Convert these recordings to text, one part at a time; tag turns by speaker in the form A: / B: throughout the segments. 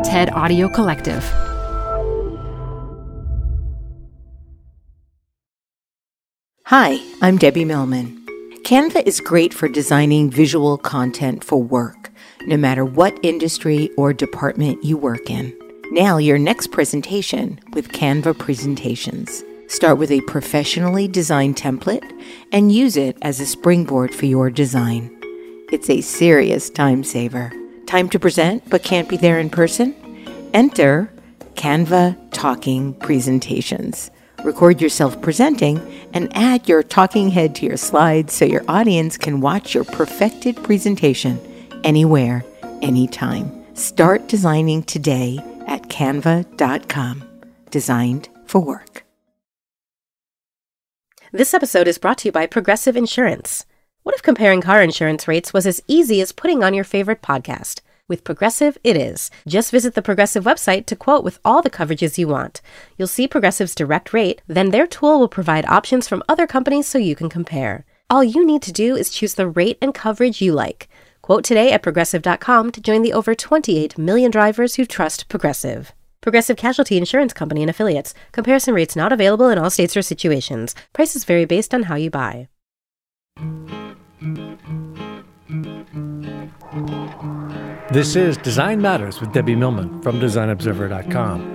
A: TED Audio Collective.
B: Hi, I'm Debbie Millman. Canva is great for designing visual content for work, no matter what industry or department you work in. Nail your next presentation with Canva Presentations. Start with a professionally designed template and use it as a springboard for your design. It's a serious time saver. Time to present but can't be there in person? Enter Canva Talking Presentations. Record yourself presenting and add your talking head to your slides so your audience can watch your perfected presentation anywhere, anytime. Start designing today at canva.com. Designed for work.
C: This episode is brought to you by Progressive Insurance. What if comparing car insurance rates was as easy as putting on your favorite podcast? With Progressive, it is. Just visit the Progressive website to quote with all the coverages you want. You'll see Progressive's direct rate, then their tool will provide options from other companies so you can compare. All you need to do is choose the rate and coverage you like. Quote today at Progressive.com to join the over 28 million drivers who trust Progressive. Progressive Casualty Insurance Company and Affiliates. Comparison rates not available in all states or situations. Prices vary based on how you buy.
D: This is Design Matters with Debbie Millman from DesignObserver.com.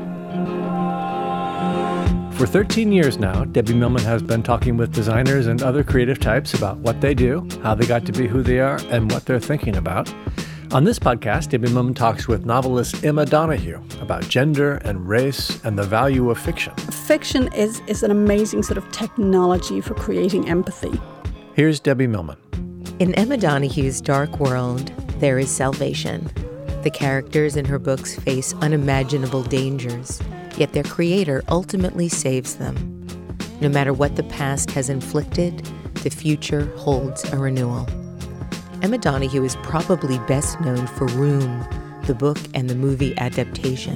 D: For 13 years now, Debbie Millman has been talking with designers and other creative types about what they do, how they got to be who they are, and what they're thinking about. On this podcast, Debbie Millman talks with novelist Emma Donoghue about gender and race and the value of fiction.
E: Fiction is an amazing sort of technology for creating empathy.
D: Here's Debbie Millman.
B: In Emma Donoghue's dark world, there is salvation. The characters in her books face unimaginable dangers, yet their creator ultimately saves them. No matter what the past has inflicted, the future holds a renewal. Emma Donoghue is probably best known for Room, the book and the movie adaptation.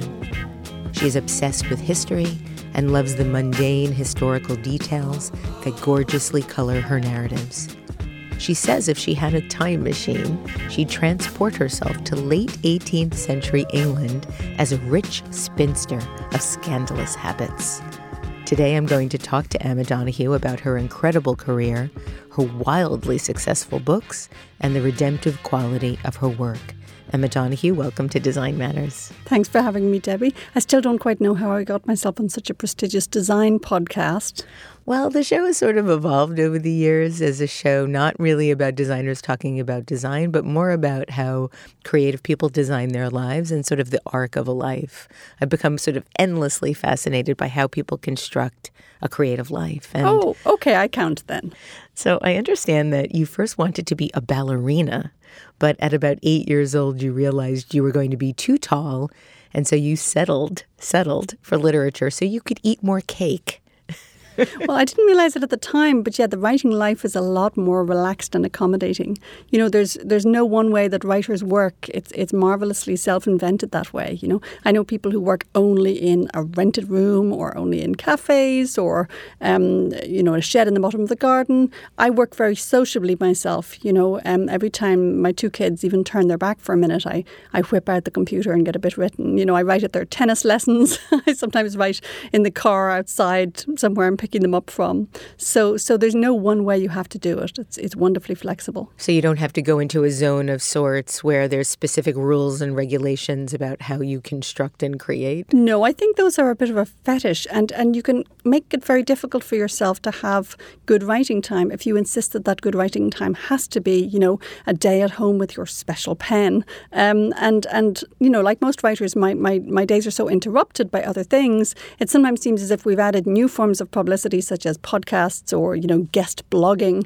B: She is obsessed with history and loves the mundane historical details that gorgeously color her narratives. She says if she had a time machine, she'd transport herself to late 18th century England as a rich spinster of scandalous habits. Today I'm going to talk to Emma Donoghue about her incredible career, her wildly successful books, and the redemptive quality of her work. Emma Donoghue, welcome to Design Matters.
E: Thanks for having me, Debbie. I still don't quite know how I got myself on such a prestigious design podcast.
B: Well, the show has sort of evolved over the years as a show not really about designers talking about design, but more about how creative people design their lives and sort of the arc of a life. I've become sort of endlessly fascinated by how people construct a creative life. And
E: oh, okay, I count then.
B: So I understand that you first wanted to be a ballerina, but at about 8 years old, you realized you were going to be too tall, and so you settled for literature so you could eat more cake.
E: Well, I didn't realize it at the time, but yeah, the writing life is a lot more relaxed and accommodating. You know, there's no one way that writers work. It's marvelously self-invented that way. You know, I know people who work only in a rented room or only in cafes or, a shed in the bottom of the garden. I work very sociably myself. You know, every time my two kids even turn their back for a minute, I whip out the computer and get a bit written. You know, I write at their tennis lessons. I sometimes write in the car outside somewhere I'm picking them up from. So there's no one way you have to do it. It's wonderfully flexible.
B: So you don't have to go into a zone of sorts where there's specific rules and regulations about how you construct and create?
E: No, I think those are a bit of a fetish, and you can make it very difficult for yourself to have good writing time if you insist that good writing time has to be, you know, a day at home with your special pen. And you know, like most writers, my days are so interrupted by other things. It sometimes seems as if we've added new forms of publicity such as podcasts or, you know, guest blogging.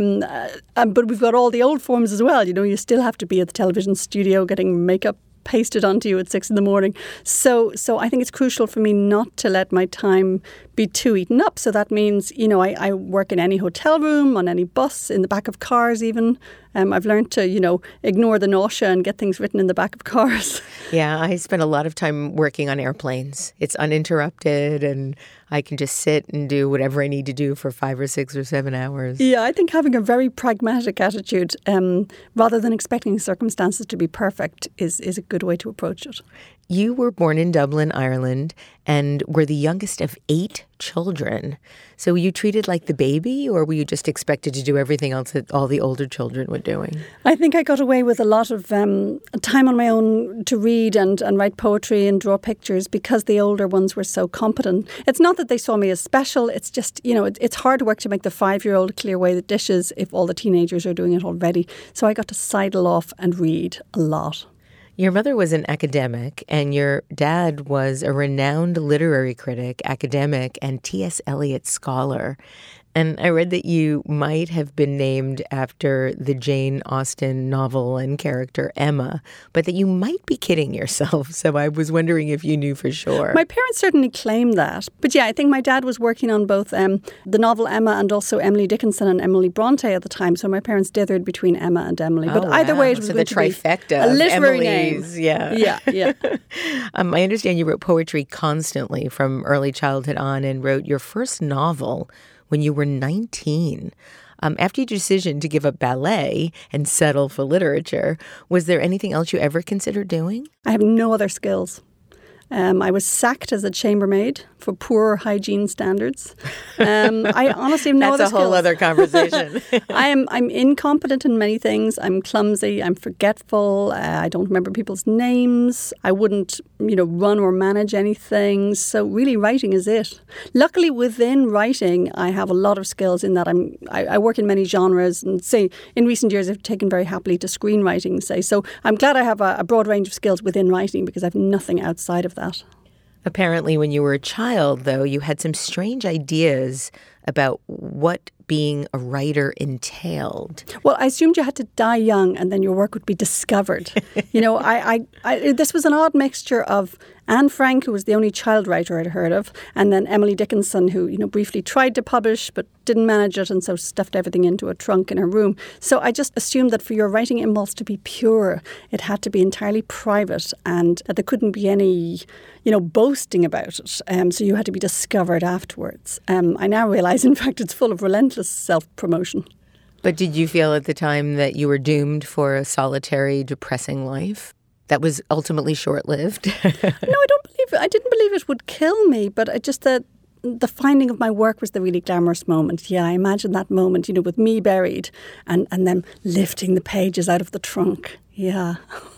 E: But we've got all the old forms as well. You know, you still have to be at the television studio getting makeup pasted onto you at 6 a.m. So I think it's crucial for me not to let my time be too eaten up. So that means, you know, I work in any hotel room, on any bus, in the back of cars even. I've learned to, ignore the nausea and get things written in the back of cars.
B: Yeah, I spend a lot of time working on airplanes. It's uninterrupted and I can just sit and do whatever I need to do for 5 or 6 or 7 hours.
E: Yeah, I think having a very pragmatic attitude rather than expecting circumstances to be perfect is a good way to approach it.
B: You were born in Dublin, Ireland, and were the youngest of 8 children. So were you treated like the baby, or were you just expected to do everything else that all the older children were doing?
E: I think I got away with a lot of time on my own to read and write poetry and draw pictures because the older ones were so competent. It's not that they saw me as special. It's just, it's hard work to make the 5-year-old clear away the dishes if all the teenagers are doing it already. So I got to sidle off and read a lot.
B: Your mother was an academic, and your dad was a renowned literary critic, academic, and T.S. Eliot scholar. And I read that you might have been named after the Jane Austen novel and character Emma, but that you might be kidding yourself. So I was wondering if you knew for sure.
E: My parents certainly claim that. But yeah, I think my dad was working on both the novel Emma and also Emily Dickinson and Emily Bronte at the time. So my parents dithered between Emma and Emily. But either way, it was
B: so
E: going
B: the trifecta
E: to be a literary
B: Emily's,
E: name. Yeah.
B: I understand you wrote poetry constantly from early childhood on and wrote your first novel when you were 19. After your decision to give up ballet and settle for literature, was there anything else you ever considered doing?
E: I have no other skills. I was sacked as a chambermaid for poor hygiene standards. I honestly have no other skills.
B: That's a whole other conversation.
E: I'm incompetent in many things. I'm clumsy. I'm forgetful. I don't remember people's names. I wouldn't, run or manage anything. So really, writing is it. Luckily, within writing, I have a lot of skills in that I work in many genres. And say, in recent years, I've taken very happily to screenwriting, say. So I'm glad I have a broad range of skills within writing because I have nothing outside of that.
B: Apparently, when you were a child, though, you had some strange ideas about what being a writer entailed.
E: Well, I assumed you had to die young and then your work would be discovered. This was an odd mixture of Anne Frank, who was the only child writer I'd heard of, and then Emily Dickinson, who, briefly tried to publish but didn't manage it and so stuffed everything into a trunk in her room. So I just assumed that for your writing impulse to be pure, it had to be entirely private and that there couldn't be any, boasting about it. So you had to be discovered afterwards. I now realise, in fact, it's full of relentless self-promotion.
B: But did you feel at the time that you were doomed for a solitary, depressing life that was ultimately short-lived?
E: No, I didn't believe it would kill me, but I just that the finding of my work was the really glamorous moment. Yeah, I imagine that moment, with me buried and them lifting the pages out of the trunk. Yeah.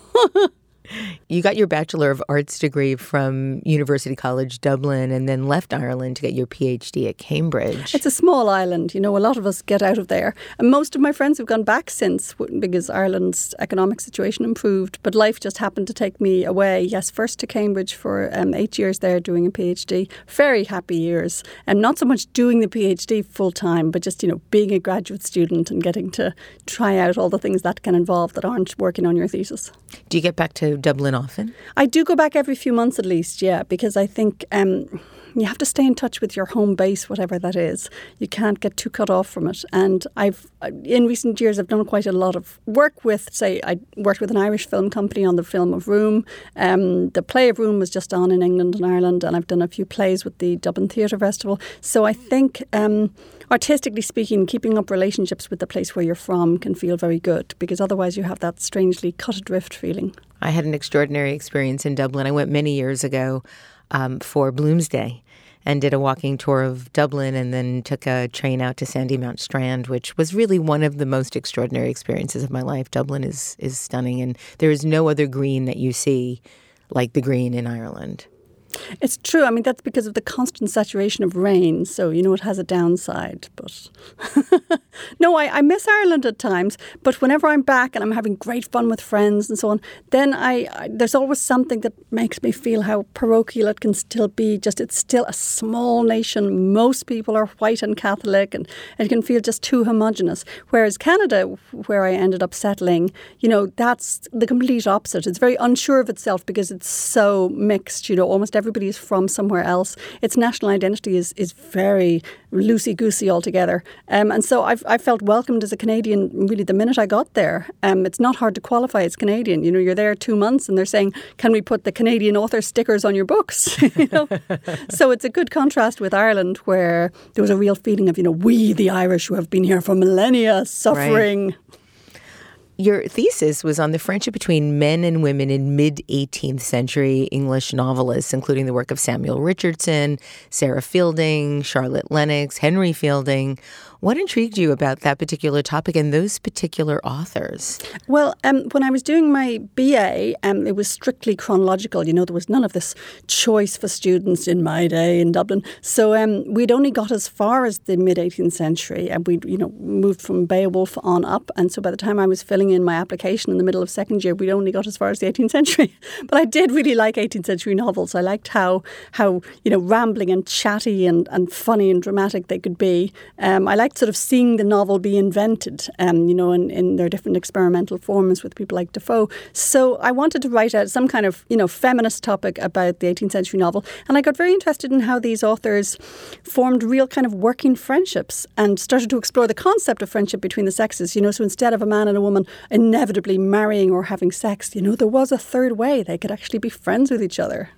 B: You got your Bachelor of Arts degree from University College Dublin and then left Ireland to get your PhD at Cambridge.
E: It's a small island. A lot of us get out of there. And most of my friends have gone back since because Ireland's economic situation improved. But life just happened to take me away. Yes, first to Cambridge for 8 years there doing a PhD. Very happy years. And not so much doing the PhD full time, but just, being a graduate student and getting to try out all the things that can involve that aren't working on your thesis.
B: Do you get back to Dublin often?
E: I do go back every few months at least, yeah, because I think you have to stay in touch with your home base, whatever that is. You can't get too cut off from it. And in recent years, I've done quite a lot of work with, I worked with an Irish film company on the film of Room. The play of Room was just on in England and Ireland, and I've done a few plays with the Dublin Theatre Festival. So I think, artistically speaking, keeping up relationships with the place where you're from can feel very good, because otherwise you have that strangely cut adrift feeling.
B: I had an extraordinary experience in Dublin. I went many years ago for Bloomsday and did a walking tour of Dublin and then took a train out to Sandymount Strand, which was really one of the most extraordinary experiences of my life. Dublin is stunning, and there is no other green that you see like the green in Ireland.
E: It's true. I mean, that's because of the constant saturation of rain. So, it has a downside. But no, I miss Ireland at times. But whenever I'm back and I'm having great fun with friends and so on, then there's always something that makes me feel how parochial it can still be. Just it's still a small nation. Most people are white and Catholic, and it can feel just too homogenous. Whereas Canada, where I ended up settling, that's the complete opposite. It's very unsure of itself because it's so mixed. Almost everybody is from somewhere else. Its national identity is very loosey-goosey altogether. And so I felt welcomed as a Canadian really the minute I got there. It's not hard to qualify as Canadian. You know, you're there 2 months and they're saying, can we put the Canadian author stickers on your books? You know? So it's a good contrast with Ireland, where there was a real feeling of, you know, we, the Irish, who have been here for millennia, suffering.
B: Right. Your thesis was on the friendship between men and women in mid-18th century English novelists, including the work of Samuel Richardson, Sarah Fielding, Charlotte Lennox, Henry Fielding. What intrigued you about that particular topic and those particular authors?
E: Well, when I was doing my BA, it was strictly chronological. You know, there was none of this choice for students in my day in Dublin. So we'd only got as far as the mid-18th century, and we'd, you know, moved from Beowulf on up. And so by the time I was filling in my application in the middle of second year, we'd only got as far as the 18th century. But I did really like 18th century novels. I liked how you know, rambling and chatty and funny and dramatic they could be. I liked sort of seeing the novel be invented, you know, in their different experimental forms with people like Defoe. So I wanted to write out some kind of, you know, feminist topic about the 18th century novel. And I got very interested in how these authors formed real kind of working friendships and started to explore the concept of friendship between the sexes. You know, so instead of a man and a woman inevitably marrying or having sex, you know, there was a third way. They could actually be friends with each other.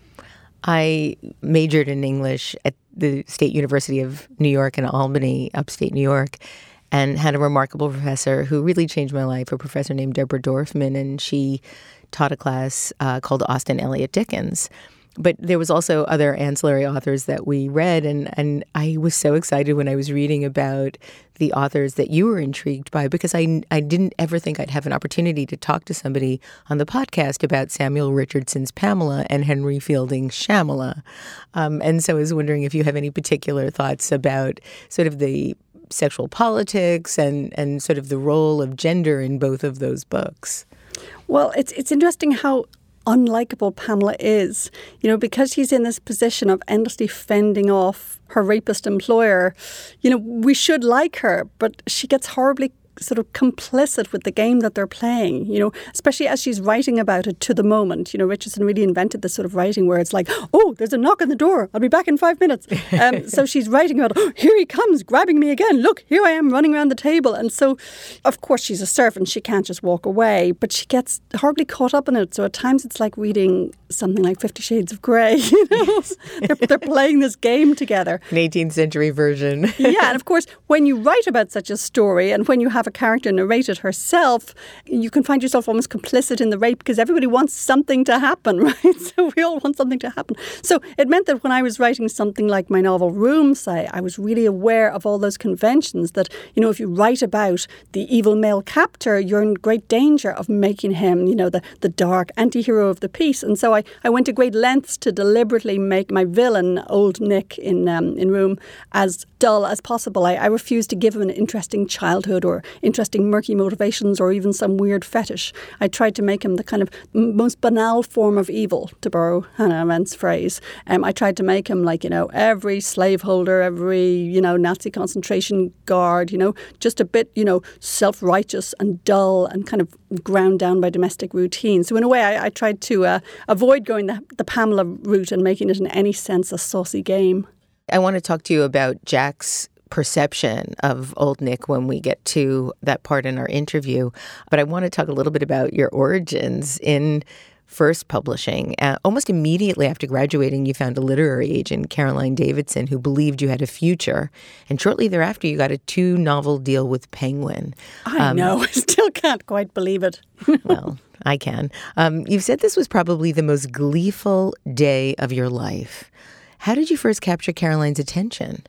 B: I majored in English at the State University of New York in Albany, upstate New York, and had a remarkable professor who really changed my life, a professor named Deborah Dorfman, and she taught a class called Austen Elliott Dickens. But there was also other ancillary authors that we read, and I was so excited when I was reading about the authors that you were intrigued by, because I didn't ever think I'd have an opportunity to talk to somebody on the podcast about Samuel Richardson's Pamela and Henry Fielding's Shamala. And so I was wondering if you have any particular thoughts about sort of the sexual politics and sort of the role of gender in both of those books.
E: Well, it's interesting how unlikable Pamela is, you know, because she's in this position of endlessly fending off her rapist employer. You know, we should like her, but she gets horribly sort of complicit with the game that they're playing, you know, especially as she's writing about it to the moment. You know, Richardson really invented this sort of writing where it's like, oh, there's a knock on the door. I'll be back in 5 minutes. So she's writing about, oh, here he comes, grabbing me again. Look, here I am running around the table. And so, of course, she's a servant. She can't just walk away, but she gets horribly caught up in it. So at times it's like reading something like 50 Shades of Grey, you know. They're playing this game together.
B: An 18th century version.
E: Yeah, and of course, when you write about such a story and when you have a character narrate it herself, you can find yourself almost complicit in the rape because everybody wants something to happen, right? So we all want something to happen. So it meant that when I was writing something like my novel Room, say, I was really aware of all those conventions that, you know, if you write about the evil male captor, you're in great danger of making him, you know, the dark anti-hero of the piece. And so I went to great lengths to deliberately make my villain, Old Nick, in Room, as dull as possible. I refused to give him an interesting childhood or interesting murky motivations or even some weird fetish. I tried to make him the kind of most banal form of evil, to borrow Hannah Arendt's phrase. I tried to make him like, you know, every slaveholder, every, you know, Nazi concentration guard, you know, just a bit, you know, self-righteous and dull and kind of ground down by domestic routine. So in a way, I tried to avoid going the Pamela route and making it in any sense a saucy game.
B: I want to talk to you about Jack's perception of Old Nick when we get to that part in our interview. But I want to talk a little bit about your origins in first publishing. Almost immediately after graduating, you found a literary agent, Caroline Davidson, who believed you had a future. And shortly thereafter, you got a 2-novel deal with Penguin.
E: I know. I still can't quite believe it.
B: Well, I can. You've said this was probably the most gleeful day of your life. How did you first capture Caroline's attention?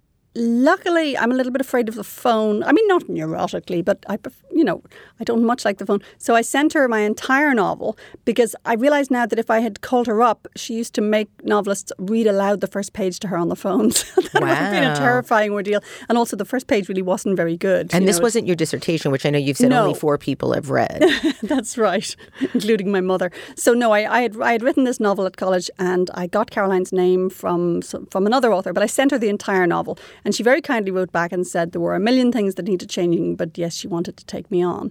E: Luckily, I'm a little bit afraid of the phone. I mean, not neurotically, but I don't much like the phone. So I sent her my entire novel because I realised now that if I had called her up, she used to make novelists read aloud the first page to her on the phone. So that would have been a terrifying ordeal. And also the first page really wasn't very good.
B: And this wasn't your dissertation, which I know you've said only 4 people have read.
E: That's right, including my mother. So no, I had written this novel at college and I got Caroline's name from another author, but I sent her the entire novel. And she very kindly wrote back and said there were a million things that needed changing, but yes, she wanted to take me on.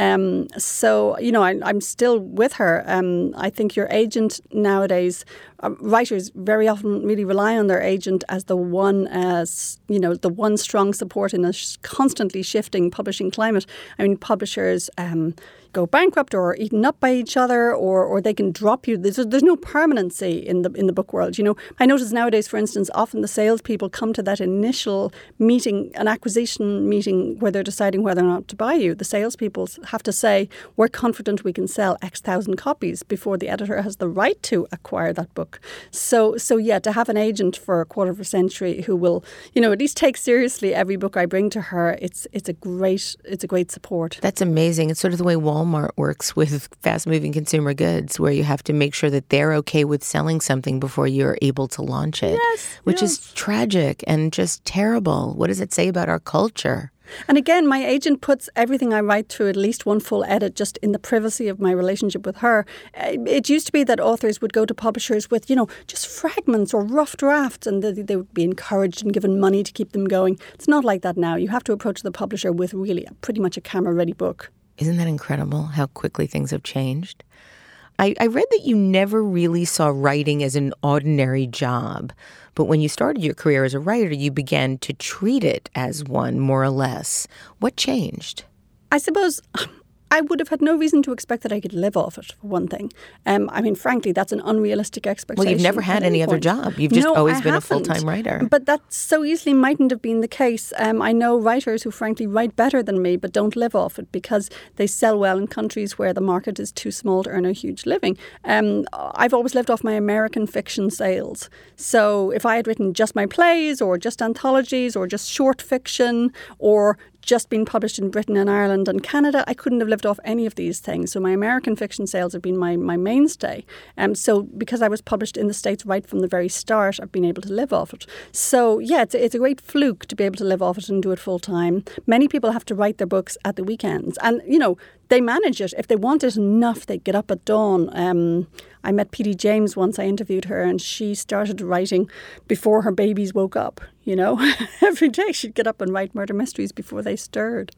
E: So, I'm still with her. I think your agent nowadays, writers very often really rely on their agent as the one strong support in a constantly shifting publishing climate. I mean, publishers go bankrupt or are eaten up by each other, or they can drop you. There's no permanency in the book world. I notice nowadays, for instance, often the salespeople come to that initial meeting, an acquisition meeting, where they're deciding whether or not to buy you. The salespeople have to say, we're confident we can sell X thousand copies before the editor has the right to acquire that book. So yeah, to have an agent for a quarter of a century who will, at least take seriously every book I bring to her, it's a great support.
B: That's amazing. It's sort of the way Walmart works with fast-moving consumer goods, where you have to make sure that they're okay with selling something before you're able to launch it, which is tragic and just terrible. What does it say about our culture?
E: And again, my agent puts everything I write through at least one full edit, just in the privacy of my relationship with her. It used to be that authors would go to publishers with, just fragments or rough drafts, and they would be encouraged and given money to keep them going. It's not like that now. You have to approach the publisher with really pretty much a camera-ready book.
B: Isn't that incredible how quickly things have changed? I read that you never really saw writing as an ordinary job, but when you started your career as a writer, you began to treat it as one, more or less. What changed?
E: I suppose I would have had no reason to expect that I could live off it, for one thing. Frankly, that's an unrealistic expectation.
B: Well, you've never had any other job. You've just always been a full-time writer.
E: But that so easily mightn't have been the case. I know writers who, frankly, write better than me but don't live off it because they sell well in countries where the market is too small to earn a huge living. I've always lived off my American fiction sales. So if I had written just my plays or just anthologies or just short fiction or just been published in Britain and Ireland and Canada, I couldn't have lived off any of these things. So my American fiction sales have been my mainstay. So because I was published in the States right from the very start, I've been able to live off it. So yeah, it's a great fluke to be able to live off it and do it full time. Many people have to write their books at the weekends. And, they manage it. If they want it enough, they get up at dawn. I met P.D. James once. I interviewed her and she started writing before her babies woke up. Every day she'd get up and write murder mysteries before they stirred.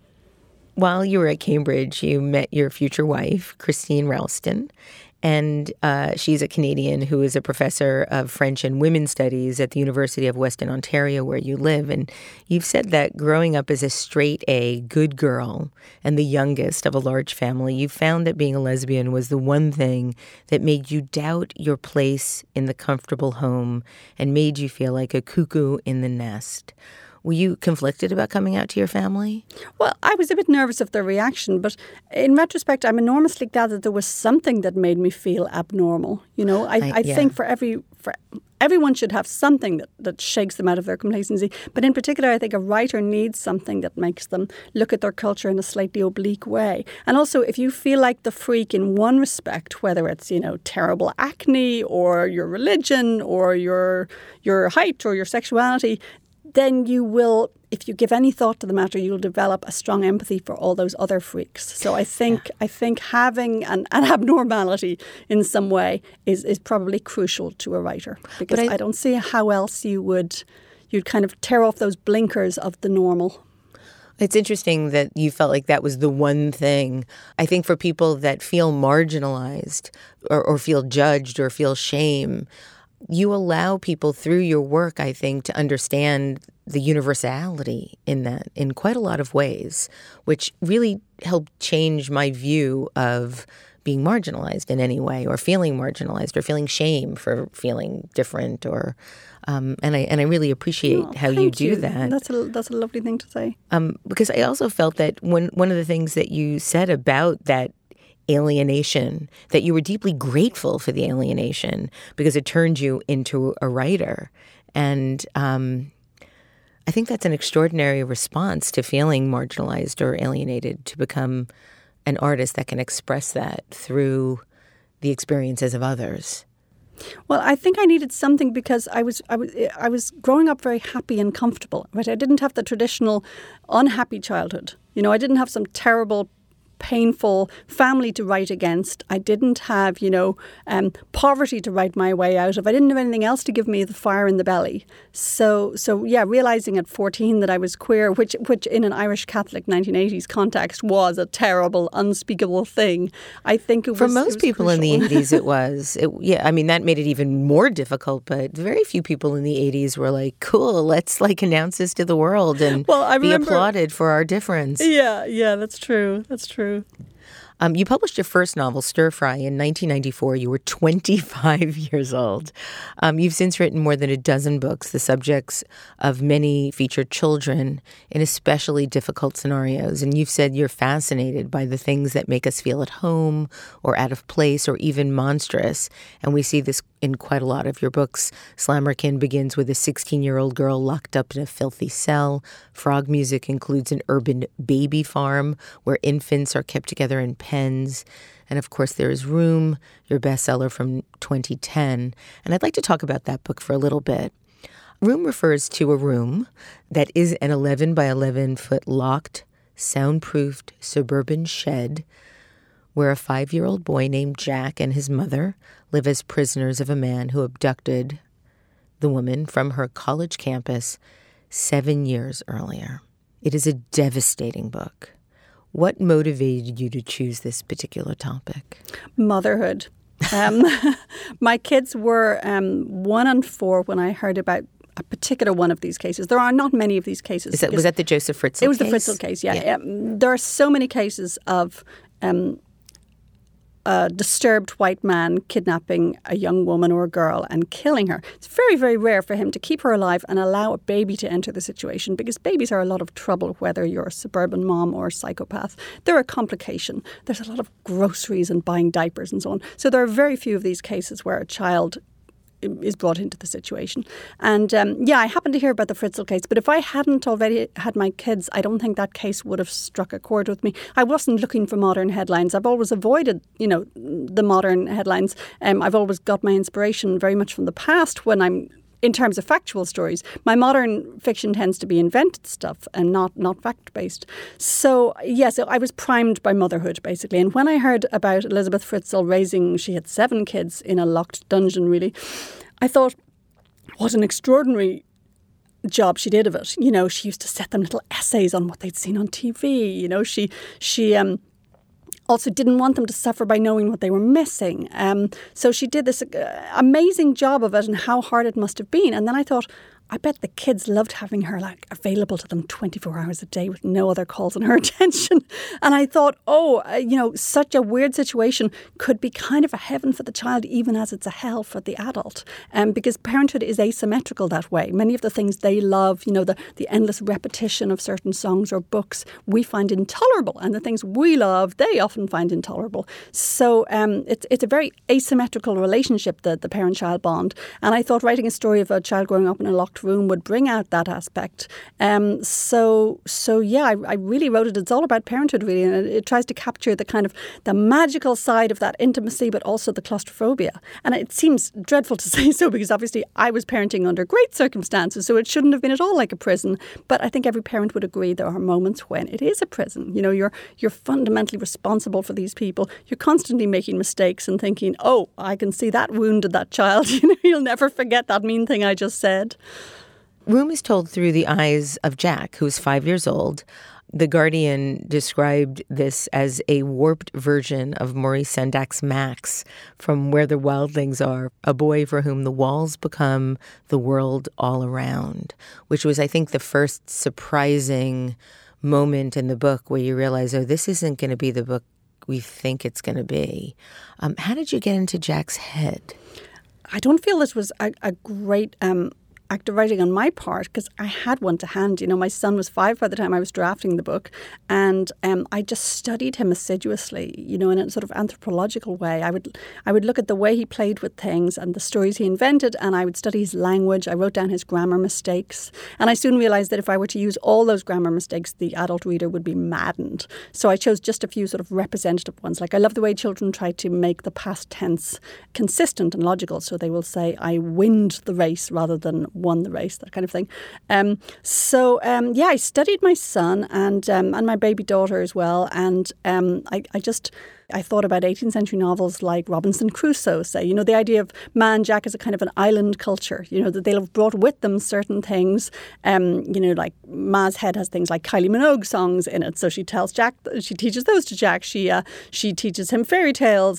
B: While you were at Cambridge, you met your future wife, Christine Ralston, and she's a Canadian who is a professor of French and Women's Studies at the University of Western Ontario, where you live. And you've said that growing up as a straight-A good girl and the youngest of a large family, you found that being a lesbian was the one thing that made you doubt your place in the comfortable home and made you feel like a cuckoo in the nest. Were you conflicted about coming out to your family?
E: Well, I was a bit nervous of their reaction, but in retrospect, I'm enormously glad that there was something that made me feel abnormal. I think for everyone should have something that shakes them out of their complacency. But in particular, I think a writer needs something that makes them look at their culture in a slightly oblique way. And also, if you feel like the freak in one respect, whether it's, terrible acne or your religion or your height or your sexuality, then you will, if you give any thought to the matter, you'll develop a strong empathy for all those other freaks. So I think having an abnormality in some way is probably crucial to a writer, because I don't see how else you'd kind of tear off those blinkers of the normal.
B: It's interesting that you felt like that was the one thing. I think for people that feel marginalized or feel judged or feel shame, you allow people through your work, I think, to understand the universality in that in quite a lot of ways, which really helped change my view of being marginalized in any way, or feeling marginalized, or feeling shame for feeling different, or and I really appreciate how you do that.
E: That's a lovely thing to say.
B: Because I also felt that one of the things that you said about that alienation, that you were deeply grateful for the alienation because it turned you into a writer. And I think that's an extraordinary response to feeling marginalized or alienated, to become an artist that can express that through the experiences of others.
E: Well, I think I needed something because I was growing up very happy and comfortable. Right? I didn't have the traditional unhappy childhood. I didn't have some terrible painful family to write against. I didn't have, poverty to write my way out of. I didn't have anything else to give me the fire in the belly. So yeah, realising at 14 that I was queer, which in an Irish Catholic 1980s context was a terrible, unspeakable thing. I think it was...
B: For most people
E: crucial.
B: in the 80s it was. That made it even more difficult, but very few people in the 80s were like, cool, let's announce this to the world and be applauded for our difference.
E: Yeah, that's true. That's true.
B: You published your first novel, Stir Fry, in 1994. You were 25 years old. You've since written more than a dozen books. The subjects of many feature children in especially difficult scenarios. And you've said you're fascinated by the things that make us feel at home or out of place or even monstrous. And we see this in quite a lot of your books. Slammerkin begins with a 16-year-old girl locked up in a filthy cell. Frog Music includes an urban baby farm where infants are kept together in pens. And of course, there is Room, your bestseller from 2010. And I'd like to talk about that book for a little bit. Room refers to a room that is an 11 by 11 foot locked, soundproofed suburban shed where a 5-year-old boy named Jack and his mother live as prisoners of a man who abducted the woman from her college campus 7 years earlier. It is a devastating book. What motivated you to choose this particular topic? Motherhood.
E: My kids were 1 and 4 when I heard about a particular one of these cases. There are not many of these cases.
B: Was that the Joseph Fritzl case?
E: It was the Fritzl case, yeah. There are so many cases of a disturbed white man kidnapping a young woman or a girl and killing her. It's very, very rare for him to keep her alive and allow a baby to enter the situation, because babies are a lot of trouble, whether you're a suburban mom or a psychopath. They're a complication. There's a lot of groceries and buying diapers and so on. So there are very few of these cases where a child is brought into the situation. And I happened to hear about the Fritzl case, but if I hadn't already had my kids, I don't think that case would have struck a chord with me. I wasn't looking for modern headlines. I've always avoided, the modern headlines. I've always got my inspiration very much from the past when I'm in terms of factual stories. My modern fiction tends to be invented stuff and not fact-based. So I was primed by motherhood, basically. And when I heard about Elizabeth Fritzl she had 7 kids in a locked dungeon, really, I thought, what an extraordinary job she did of it. She used to set them little essays on what they'd seen on TV. She also didn't want them to suffer by knowing what they were missing. So she did this amazing job of it and how hard it must have been. And then I thought, I bet the kids loved having her available to them 24 hours a day with no other calls on her attention. And I thought, such a weird situation could be kind of a heaven for the child, even as it's a hell for the adult. Because parenthood is asymmetrical that way. Many of the things they love, the endless repetition of certain songs or books, we find intolerable. And the things we love, they often find intolerable. So it's a very asymmetrical relationship, the parent-child bond. And I thought writing a story of a child growing up in a locked room would bring out that aspect. I really wrote it. It's all about parenthood, really, and it tries to capture the kind of the magical side of that intimacy, but also the claustrophobia. And it seems dreadful to say so, because obviously I was parenting under great circumstances, so it shouldn't have been at all like a prison. But I think every parent would agree there are moments when it is a prison. You're fundamentally responsible for these people. You're constantly making mistakes and thinking, oh, I can see that wounded that child. You'll never forget that mean thing I just said.
B: Room is told through the eyes of Jack, who's 5 years old. The Guardian described this as a warped version of Maurice Sendak's Max, from Where the Wildlings Are, a boy for whom the walls become the world all around, which was, I think, the first surprising moment in the book where you realize, this isn't going to be the book we think it's going to be. How did you get into Jack's head?
E: I don't feel this was a great act of writing on my part, because I had one to hand. My son was 5 by the time I was drafting the book, and I just studied him assiduously, in a sort of anthropological way. I would look at the way he played with things and the stories he invented, and I would study his language. I wrote down his grammar mistakes, and I soon realised that if I were to use all those grammar mistakes, the adult reader would be maddened. So I chose just a few sort of representative ones. Like, I love the way children try to make the past tense consistent and logical. So they will say, I winned the race rather than won the race, that kind of thing. I studied my son and my baby daughter as well. And I thought about 18th century novels like Robinson Crusoe, say, the idea of Ma and Jack as a kind of an island culture, that they'll have brought with them certain things, like Ma's head has things like Kylie Minogue songs in it. So she tells Jack, she teaches those to Jack. She teaches him fairy tales.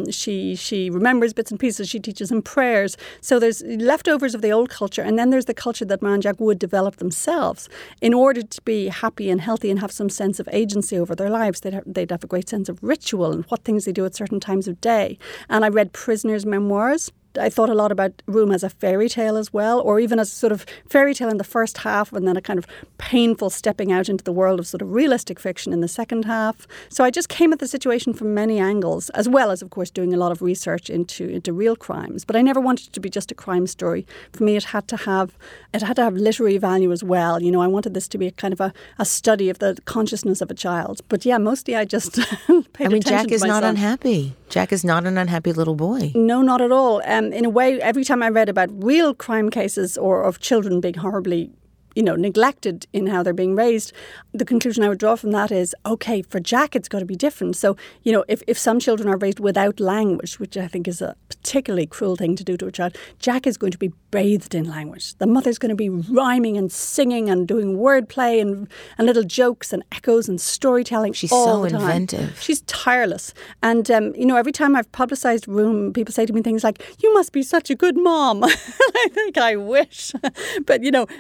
E: She remembers bits and pieces. She teaches him prayers. So there's leftovers of the old culture. And then there's the culture that Ma and Jack would develop themselves in order to be happy and healthy and have some sense of agency over their lives. They'd have a great sense of ritual and what things they do at certain times of day. And I read Prisoners' Memoirs. I thought a lot about Room as a fairy tale as well, or even as a sort of fairy tale in the first half and then a kind of painful stepping out into the world of sort of realistic fiction in the second half. So I just came at the situation from many angles, as well as, of course, doing a lot of research into real crimes. But I never wanted it to be just a crime story. For me, it had to have literary value as well. I wanted this to be a kind of a study of the consciousness of a child. But yeah, mostly I just paid attention
B: Jack
E: to
B: is
E: my
B: not
E: son.
B: unhappy. Jack is not an unhappy little boy.
E: No, not at all. In a way, every time I read about real crime cases or of children being horribly neglected in how they're being raised, the conclusion I would draw from that is, okay, for Jack, it's got to be different. So, if some children are raised without language, which I think is a particularly cruel thing to do to a child, Jack is going to be bathed in language. The mother's going to be rhyming and singing and doing wordplay and little jokes and echoes and storytelling.
B: She's
E: all
B: so
E: the time.
B: inventive.
E: She's tireless. And, every time I've publicised Room, people say to me things like, you must be such a good mom. I think I wish. But,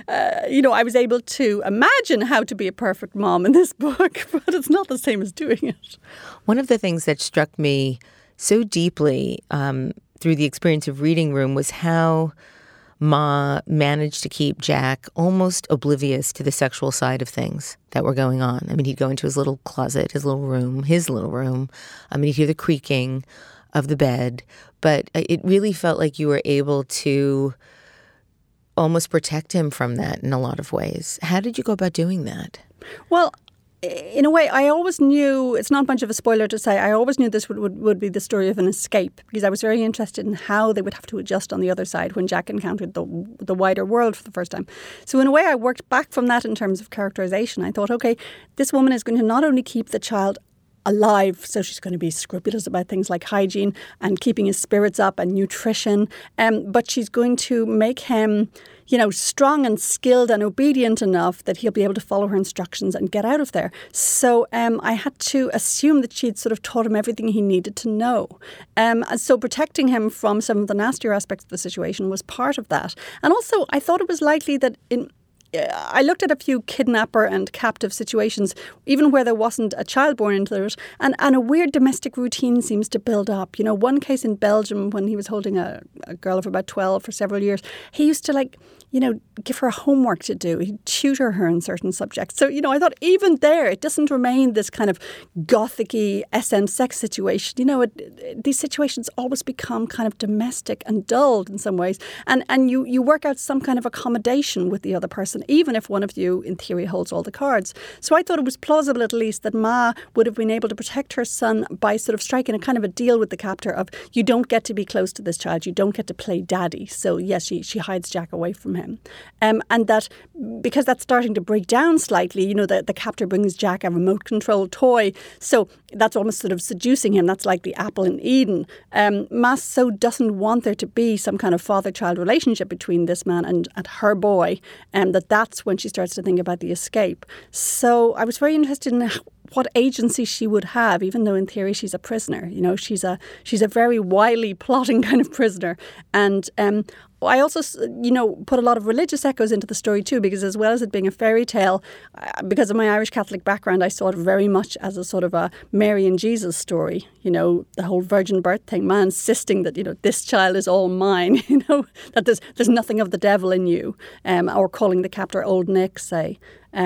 E: I was able to imagine how to be a perfect mom in this book, but it's not the same as doing it.
B: One of the things that struck me so deeply through the experience of reading Room was how Ma managed to keep Jack almost oblivious to the sexual side of things that were going on. I mean, he'd go into his little closet, his little room. I mean, he'd hear the creaking of the bed, but it really felt like you were able to almost protect him from that in a lot of ways. How did you go about doing that?
E: Well, in a way, I always knew, it's not much of a spoiler to say, I always knew this would be the story of an escape, because I was very interested in how they would have to adjust on the other side when Jack encountered the wider world for the first time. So in a way, I worked back from that in terms of characterization. I thought, okay, this woman is going to not only keep the child alive, so she's going to be scrupulous about things like hygiene and keeping his spirits up and nutrition, but she's going to make him strong and skilled and obedient enough that he'll be able to follow her instructions and get out of there. So I had to assume that she'd sort of taught him everything he needed to know. So protecting him from some of the nastier aspects of the situation was part of that. And also, I thought it was likely that I looked at a few kidnapper and captive situations, even where there wasn't a child born into it, and a weird domestic routine seems to build up. One case in Belgium when he was holding a girl of about 12 for several years, he used to give her homework to do. He'd tutor her in certain subjects. So, I thought even there, it doesn't remain this kind of gothic-y SM sex situation. These situations always become kind of domestic and dulled in some ways. And you work out some kind of accommodation with the other person, even if one of you, in theory, holds all the cards. So I thought it was plausible, at least, that Ma would have been able to protect her son by sort of striking a kind of a deal with the captor of, you don't get to be close to this child, you don't get to play daddy. So yes, she hides Jack away from him. And that, because that's starting to break down slightly, the captor brings Jack a remote-controlled toy. So that's almost sort of seducing him. That's like the apple in Eden. Ma so doesn't want there to be some kind of father-child relationship between this man and her boy, that's when she starts to think about the escape. So I was very interested in what agency she would have, even though in theory she's a prisoner. She's a very wily, plotting kind of prisoner. And I also, put a lot of religious echoes into the story too, because as well as it being a fairy tale, because of my Irish Catholic background, I saw it very much as a sort of a Mary and Jesus story. The whole virgin birth thing, man insisting that, this child is all mine, that there's nothing of the devil in you, or calling the captor Old Nick, say.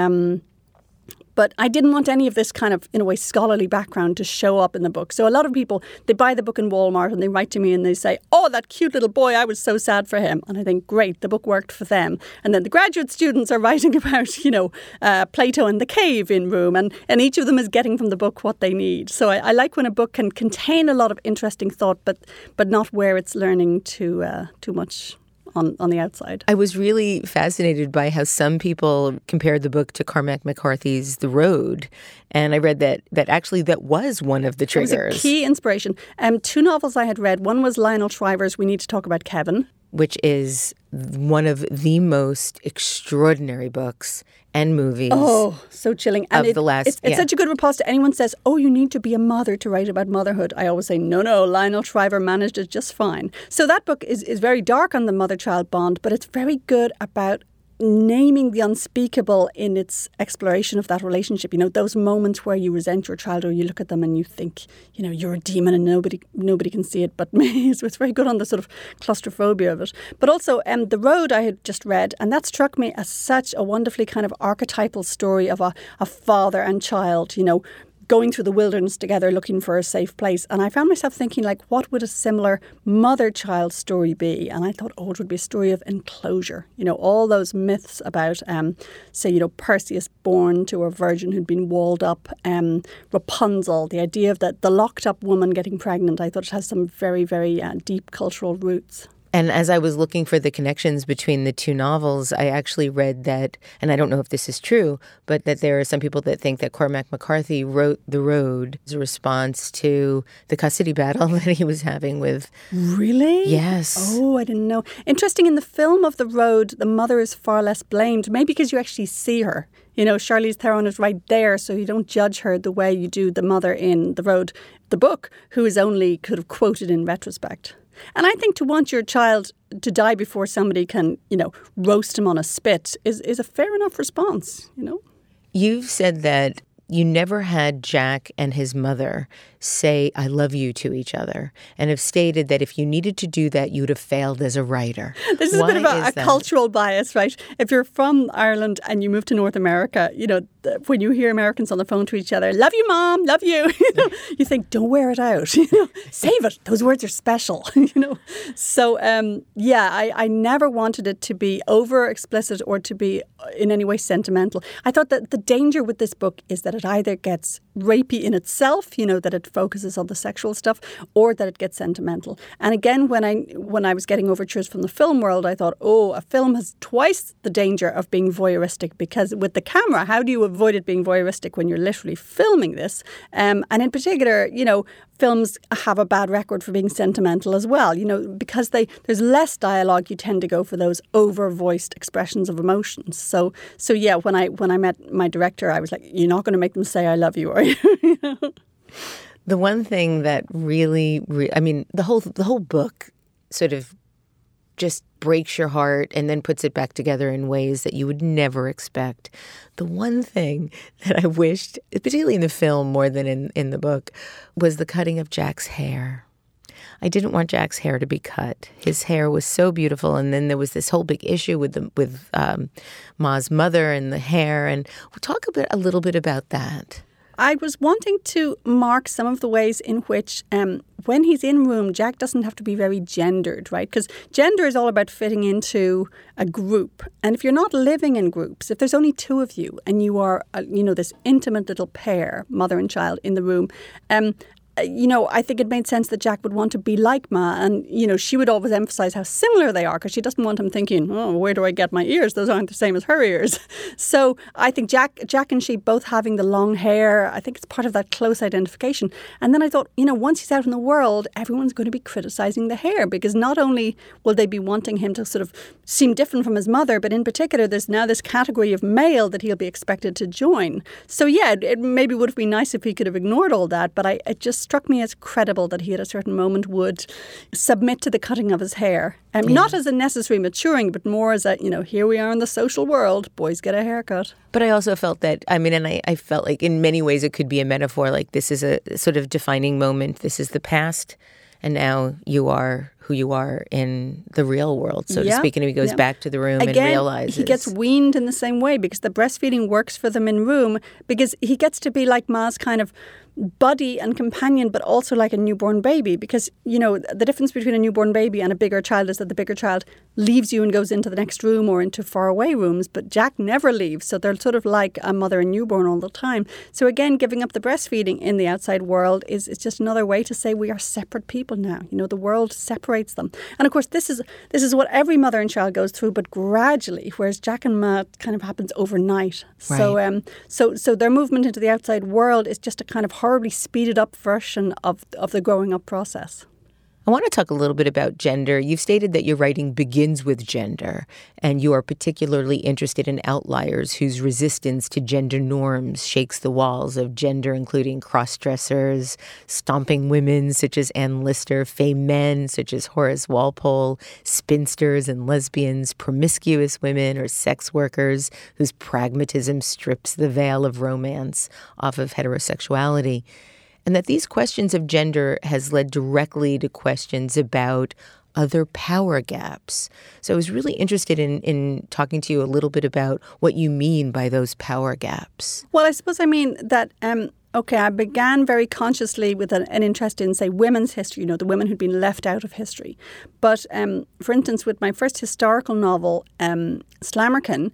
E: But I didn't want any of this kind of, in a way, scholarly background to show up in the book. So a lot of people, they buy the book in Walmart and they write to me and they say, oh, that cute little boy, I was so sad for him. And I think, great, the book worked for them. And then the graduate students are writing about, Plato and the cave in Room. And each of them is getting from the book what they need. So I like when a book can contain a lot of interesting thought, but not where it's learning too much on the outside.
B: I was really fascinated by how some people compared the book to Cormac McCarthy's The Road. And I read that actually that was one of the triggers.
E: It was a key inspiration. 2 novels I had read. One was Lionel Shriver's We Need to Talk About Kevin,
B: which is one of the most extraordinary books and movies.
E: Oh, so chilling. And it's such a good response to anyone says, oh, you need to be a mother to write about motherhood. I always say, no, Lionel Shriver managed it just fine. So that book is very dark on the mother-child bond, but it's very good about naming the unspeakable in its exploration of that relationship. You know, those moments where you resent your child or you look at them and you think, you know, you're a demon and nobody can see it but me. So it's very good on the sort of claustrophobia of it. But also The Road I had just read, and that struck me as such a wonderfully kind of archetypal story of a father and child, you know, going through the wilderness together looking for a safe place. And I found myself thinking, like, what would a similar mother-child story be? And I thought, it would be a story of enclosure. You know, all those myths about, say, you know, Perseus born to a virgin who'd been walled up, Rapunzel, the idea of the locked-up woman getting pregnant. I thought it has some very, very deep cultural roots.
B: And as I was looking for the connections between the 2 novels, I actually read that, and I don't know if this is true, but that there are some people that think that Cormac McCarthy wrote The Road as a response to the custody battle that he was having with...
E: Really?
B: Yes.
E: Oh, I didn't know. Interesting, in the film of The Road, the mother is far less blamed, maybe because you actually see her. You know, Charlize Theron is right there, so you don't judge her the way you do the mother in The Road, the book, who is only could have quoted in retrospect. And I think to want your child to die before somebody can, you know, roast him on a spit is a fair enough response, you know.
B: You've said that you never had Jack and his mother say, I love you to each other, and have stated that if you needed to do that, you'd have failed as a writer.
E: This is a bit of a cultural bias, right? If you're from Ireland and you move to North America, you know, when you hear Americans on the phone to each other, love you, Mom, love you, you know, you think, don't wear it out, you know, save it. Those words are special, you know. So, I never wanted it to be over explicit or to be in any way sentimental. I thought that the danger with this book is that it either gets rapey in itself, you know, that it focuses on the sexual stuff, or that it gets sentimental. And again, when I was getting overtures from the film world, I thought, a film has twice the danger of being voyeuristic, because with the camera, how do you avoid it being voyeuristic when you're literally filming this? And in particular, you know, films have a bad record for being sentimental as well, you know, because there's less dialogue, you tend to go for those over-voiced expressions of emotions. So yeah, when I met my director, I was like, you're not going to make them say I love you, are you? You know?
B: The one thing that really, I mean, the whole book sort of just breaks your heart and then puts it back together in ways that you would never expect. The one thing that I wished, particularly in the film more than in the book, was the cutting of Jack's hair. I didn't want Jack's hair to be cut. His hair was so beautiful, and then there was this whole big issue with Ma's mother and the hair. And we'll talk a little bit about that.
E: I was wanting to mark some of the ways in which when he's in room, Jack doesn't have to be very gendered, right? Because gender is all about fitting into a group. And if you're not living in groups, if there's only 2 of you and you are, this intimate little pair, mother and child in the room, you know, I think it made sense that Jack would want to be like Ma. And, you know, she would always emphasize how similar they are, because she doesn't want him thinking, oh, where do I get my ears? Those aren't the same as her ears. So I think Jack and she both having the long hair, I think it's part of that close identification. And then I thought, you know, once he's out in the world, everyone's going to be criticizing the hair, because not only will they be wanting him to sort of seem different from his mother, but in particular, there's now this category of male that he'll be expected to join. So yeah, it maybe would have been nice if he could have ignored all that, but it just struck me as credible that he at a certain moment would submit to the cutting of his hair. Not as a necessary maturing, but more as a, you know, here we are in the social world, boys get a haircut.
B: But I also felt that, I felt like in many ways it could be a metaphor, like this is a sort of defining moment. This is the past, and now you are who you are in the real world, so to speak. And he goes back to the room and realizes.
E: He gets weaned in the same way, because the breastfeeding works for them in room, because he gets to be like Ma's kind of buddy and companion, but also like a newborn baby, because, you know, the difference between a newborn baby and a bigger child is that the bigger child leaves you and goes into the next room or into faraway rooms, but Jack never leaves, so they're sort of like a mother and newborn all the time. So again, giving up the breastfeeding in the outside world is just another way to say we are separate people now. You know, the world separates separates them. And of course, this is what every mother and child goes through, but gradually, whereas Jack and Matt kind of happens overnight.
B: Right.
E: So their movement into the outside world is just a kind of horribly speeded up version of the growing up process.
B: I want to talk a little bit about gender. You've stated that your writing begins with gender, and you are particularly interested in outliers whose resistance to gender norms shakes the walls of gender, including cross-dressers, stomping women such as Anne Lister, femme men such as Horace Walpole, spinsters and lesbians, promiscuous women or sex workers whose pragmatism strips the veil of romance off of heterosexuality. And that these questions of gender has led directly to questions about other power gaps. So I was really interested in talking to you a little bit about what you mean by those power gaps.
E: Well, I suppose I mean that, I began very consciously with an interest in, say, women's history, the women who'd been left out of history. But, for instance, with my first historical novel, Slammerkin,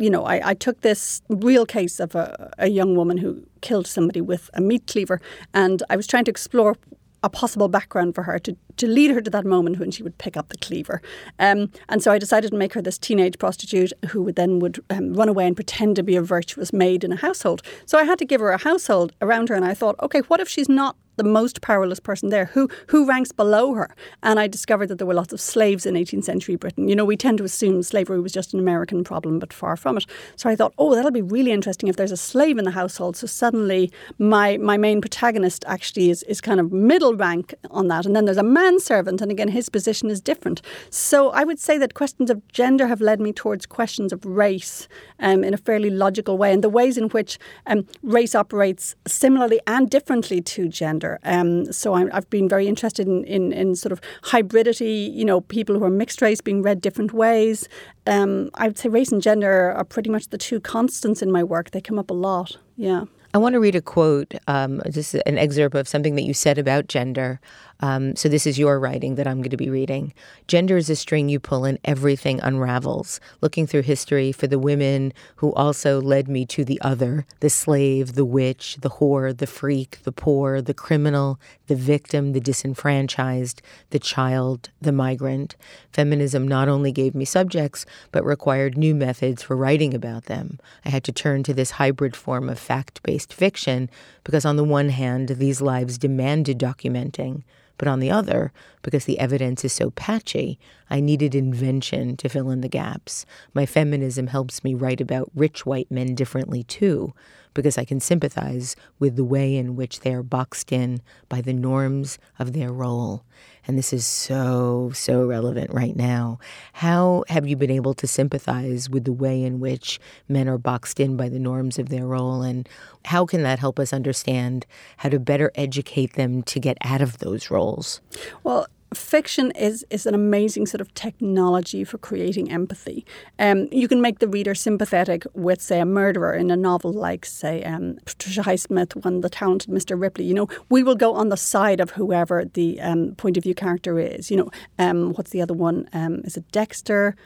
E: I took this real case of a young woman who killed somebody with a meat cleaver, and I was trying to explore a possible background for her to lead her to that moment when she would pick up the cleaver. And so I decided to make her this teenage prostitute who would run away and pretend to be a virtuous maid in a household. So I had to give her a household around her, and I thought, okay, what if she's not the most powerless person there? Who ranks below her? And I discovered that there were lots of slaves in 18th century Britain. We tend to assume slavery was just an American problem, but far from it. So I thought, that'll be really interesting if there's a slave in the household. So suddenly my main protagonist actually is kind of middle rank on that. And then there's a manservant, and again, his position is different. So I would say that questions of gender have led me towards questions of race in a fairly logical way, and the ways in which race operates similarly and differently to gender. So I've been very interested in sort of hybridity, people who are mixed race being read different ways. I would say race and gender are pretty much the two constants in my work. They come up a lot. Yeah.
B: I want to read a quote, just an excerpt of something that you said about gender. So this is your writing that I'm going to be reading. Gender is a string you pull and everything unravels. Looking through history for the women who also led me to the other, the slave, the witch, the whore, the freak, the poor, the criminal, the victim, the disenfranchised, the child, the migrant. Feminism not only gave me subjects, but required new methods for writing about them. I had to turn to this hybrid form of fact-based fiction because on the one hand, these lives demanded documenting, but on the other, because the evidence is so patchy, I needed invention to fill in the gaps. My feminism helps me write about rich white men differently too, because I can sympathize with the way in which they are boxed in by the norms of their role. And this is so, so relevant right now. How have you been able to sympathize with the way in which men are boxed in by the norms of their role? And how can that help us understand how to better educate them to get out of those roles?
E: Well, fiction is an amazing sort of technology for creating empathy. You can make the reader sympathetic with, say, a murderer in a novel like, say, Patricia Highsmith won The Talented Mr. Ripley. We will go on the side of whoever the point of view character is. What's the other one? Is it Dexter?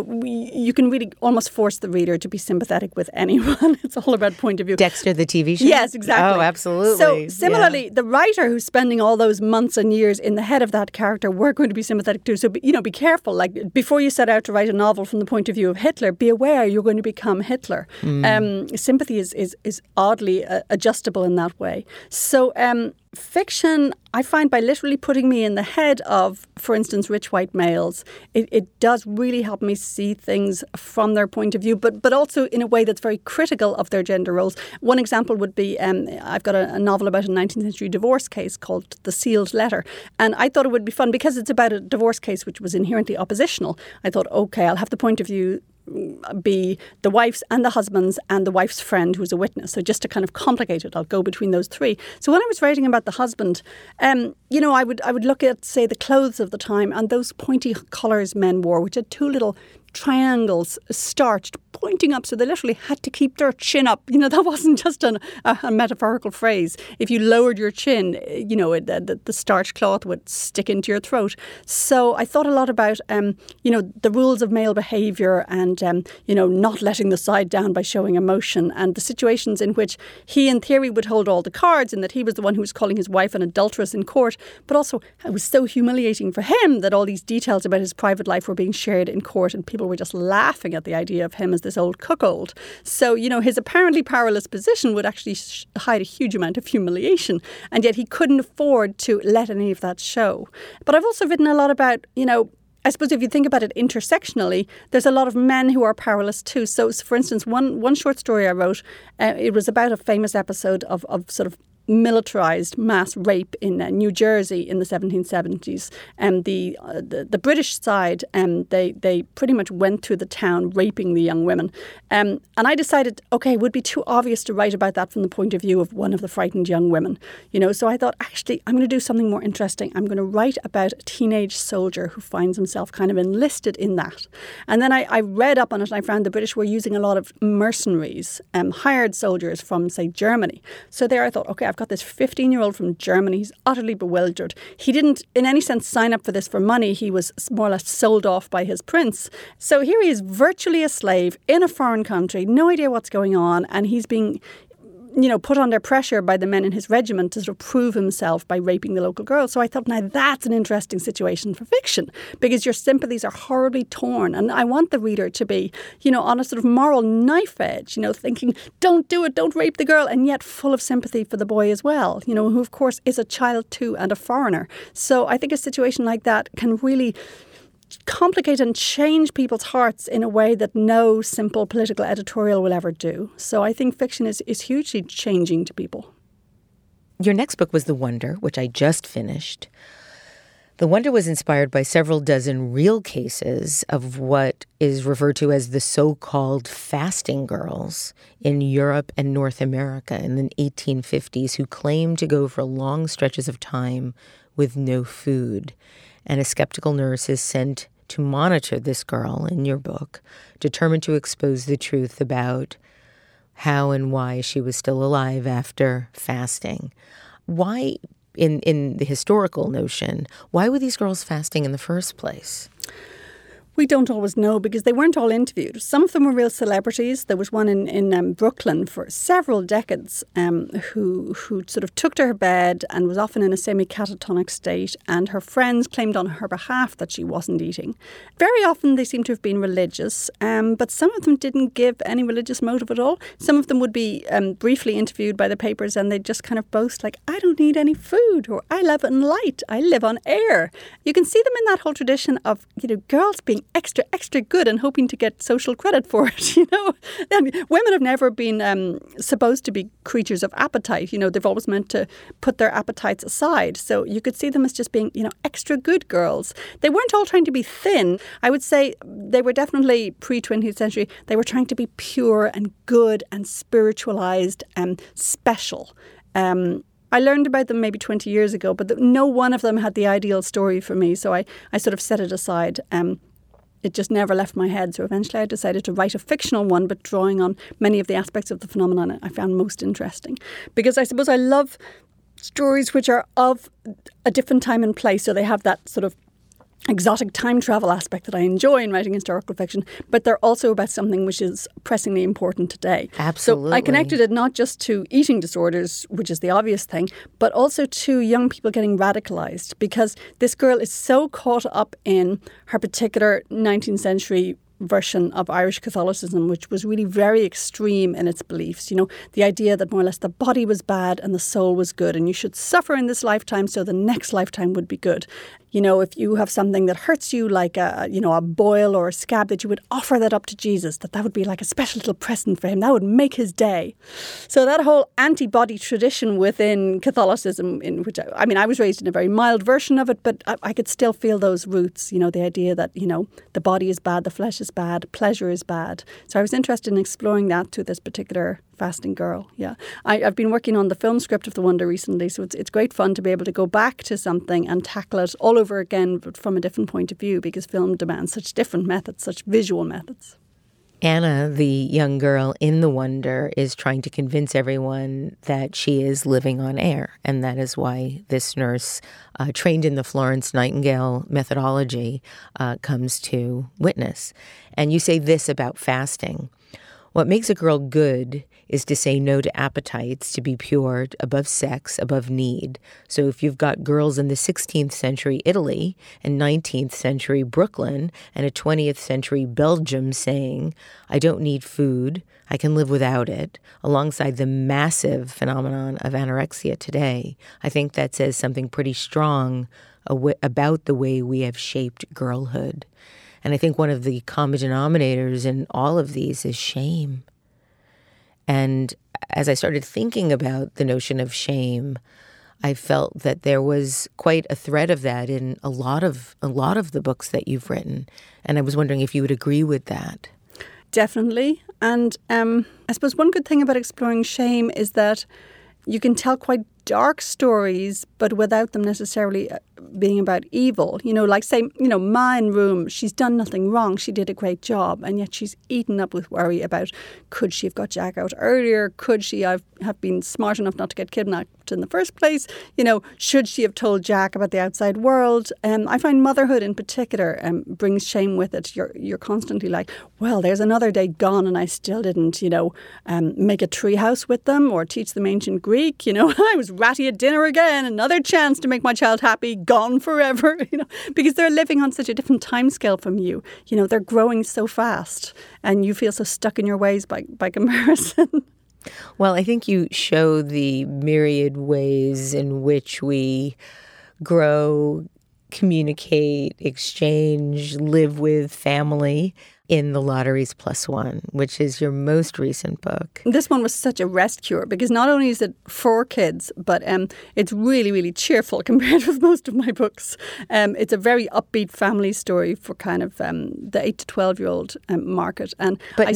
E: You can really almost force the reader to be sympathetic with anyone. It's all about point of view.
B: Dexter, the TV show?
E: Yes, exactly.
B: Oh, absolutely.
E: So similarly, the writer who's spending all those months and years in the head of that character, we're going to be sympathetic to. So, be careful. Like, before you set out to write a novel from the point of view of Hitler, be aware you're going to become Hitler. Sympathy is oddly adjustable in that way. So, fiction, I find, by literally putting me in the head of, for instance, rich white males, it does really help me see things from their point of view, but also in a way that's very critical of their gender roles. One example would be, I've got a novel about a 19th century divorce case called The Sealed Letter, and I thought it would be fun because it's about a divorce case which was inherently oppositional. I thought, okay, I'll have the point of view be the wife's and the husband's and the wife's friend who's a witness. So just to kind of complicate it, I'll go between those three. So when I was writing about the husband, I would look at, say, the clothes of the time and those pointy collars men wore, which had two little triangles starched, pointing up. So they literally had to keep their chin up. You know, that wasn't just a metaphorical phrase. If you lowered your chin, you know, the starch cloth would stick into your throat. So I thought a lot about, you know, the rules of male behaviour and, you know, not letting the side down by showing emotion, and the situations in which he, in theory, would hold all the cards, and that he was the one who was calling his wife an adulteress in court. But also, it was so humiliating for him that all these details about his private life were being shared in court, and people were just laughing at the idea of him as this old cuckold. So, you know, his apparently powerless position would actually hide a huge amount of humiliation, and yet he couldn't afford to let any of that show. But I've also written a lot about, you know, I suppose if you think about it intersectionally, there's a lot of men who are powerless too. So for instance, one short story I wrote, it was about a famous episode of sort of militarized mass rape in New Jersey in the 1770s. And the British side, they pretty much went through the town raping the young women. And I decided, okay, it would be too obvious to write about that from the point of view of one of the frightened young women. You know, so I thought, actually, I'm going to do something more interesting. I'm going to write about a teenage soldier who finds himself kind of enlisted in that. And then I read up on it, and I found the British were using a lot of mercenaries, hired soldiers from, say, Germany. So there I thought, okay, I've got this 15-year-old from Germany. He's utterly bewildered. He didn't, in any sense, sign up for this for money. He was more or less sold off by his prince. So here he is, virtually a slave in a foreign country, no idea what's going on, and he's being, you know, put under pressure by the men in his regiment to sort of prove himself by raping the local girl. So I thought, now that's an interesting situation for fiction, because your sympathies are horribly torn. And I want the reader to be, you know, on a sort of moral knife edge, you know, thinking, don't do it, don't rape the girl, and yet full of sympathy for the boy as well, you know, who of course is a child too and a foreigner. So I think a situation like that can really complicate and change people's hearts in a way that no simple political editorial will ever do. So I think fiction is hugely changing to people.
B: Your next book was The Wonder, which I just finished. The Wonder was inspired by several dozen real cases of what is referred to as the so-called fasting girls in Europe and North America in the 1850s who claimed to go for long stretches of time with no food. And a skeptical nurse is sent to monitor this girl in your book, determined to expose the truth about how and why she was still alive after fasting. Why, in the historical notion, why were these girls fasting in the first place?
E: We don't always know, because they weren't all interviewed. Some of them were real celebrities. There was one in Brooklyn for several decades who sort of took to her bed and was often in a semi-catatonic state, and her friends claimed on her behalf that she wasn't eating. Very often they seem to have been religious, but some of them didn't give any religious motive at all. Some of them would be briefly interviewed by the papers, and they'd just kind of boast like, I don't need any food, or I live in light, I live on air. You can see them in that whole tradition of, you know, girls being extra good and hoping to get social credit for it, you know. I mean, women have never been supposed to be creatures of appetite, you know. They've always meant to put their appetites aside. So you could see them as just being, you know, extra good girls. They weren't all trying to be thin. I would say they were definitely pre-20th century. They were trying to be pure and good and spiritualized and special. I learned about them maybe 20 years ago, but no one of them had the ideal story for me. So I sort of set it aside. It just never left my head. So eventually I decided to write a fictional one, but drawing on many of the aspects of the phenomenon I found most interesting. Because I suppose I love stories which are of a different time and place. So they have that sort of exotic time travel aspect that I enjoy in writing historical fiction, but they're also about something which is pressingly important today.
B: Absolutely.
E: So I connected it not just to eating disorders, which is the obvious thing, but also to young people getting radicalized, because this girl is so caught up in her particular 19th century version of Irish Catholicism, which was really very extreme in its beliefs. You know, the idea that more or less the body was bad and the soul was good, and you should suffer in this lifetime so the next lifetime would be good. You know, if you have something that hurts you, like a boil or a scab, that you would offer that up to Jesus, that would be like a special little present for him. That would make his day. So that whole anti-body tradition within Catholicism, in which I was raised in a very mild version of it, but I could still feel those roots. You know, the idea that, you know, the body is bad, the flesh is bad, pleasure is bad. So I was interested in exploring that through this particular fasting girl. Yeah, I've been working on the film script of The Wonder recently, so it's great fun to be able to go back to something and tackle it all over again, but from a different point of view, because film demands such different methods, such visual methods.
B: Anna, the young girl in The Wonder, is trying to convince everyone that she is living on air. And that is why this nurse, trained in the Florence Nightingale methodology, comes to witness. And you say this about fasting. What makes a girl good is to say no to appetites, to be pure, above sex, above need. So if you've got girls in the 16th century Italy and 19th century Brooklyn and a 20th century Belgium saying, I don't need food, I can live without it, alongside the massive phenomenon of anorexia today, I think that says something pretty strong about the way we have shaped girlhood. And I think one of the common denominators in all of these is shame. And as I started thinking about the notion of shame, I felt that there was quite a thread of that in a lot of the books that you've written. And I was wondering if you would agree with that.
E: Definitely. And I suppose one good thing about exploring shame is that you can tell quite dark stories, but without them necessarily being about evil. You know, like say, you know, Ma in Room, she's done nothing wrong. She did a great job. And yet she's eaten up with worry about, could she have got Jack out earlier? Could she have been smart enough not to get kidnapped in the first place? You know, should she have told Jack about the outside world? I find motherhood in particular brings shame with it. You're constantly like, well, there's another day gone and I still didn't, you know, make a tree house with them or teach them ancient Greek. You know, I was ratty at dinner again, another chance to make my child happy, gone forever, you know, because they're living on such a different timescale from you. You know, they're growing so fast and you feel so stuck in your ways by comparison.
B: Well, I think you show the myriad ways in which we grow, communicate, exchange, live with family in The Lotteries Plus One, which is your most recent book.
E: This one was such a rest cure because not only is it for kids, but it's really, really cheerful compared with most of my books. It's a very upbeat family story for kind of the 8 to 12-year-old market.
B: But